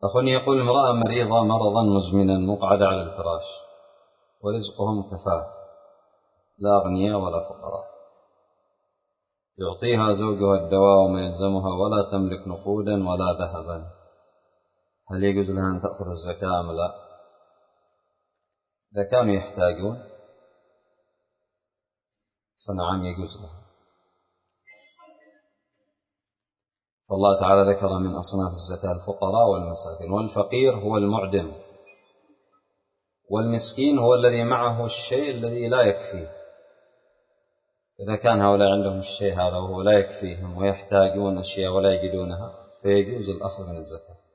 أخوني يقول: امرأة مريضة مرضا مزمنا مقعدة على الفراش ورزقهم كفاف، لا أغنياء ولا فقراء، يعطيها زوجها الدواء وما يلزمها ولا تملك نقودا ولا ذهبا، هل يجوز لها أن تأخذ الزكاة أم لا؟ إذا كانوا يحتاجون فنعم يجوز لها. فالله تعالى ذكر من أصناف الزكاة الفقراء والمساكين، والفقير هو المعدم، والمسكين هو الذي معه الشيء الذي لا يكفيه. إذا كان هؤلاء عندهم الشيء هذا وهو لا يكفيهم ويحتاجون أشياء ولا يجدونها فيجوز الأخذ من الزكاة.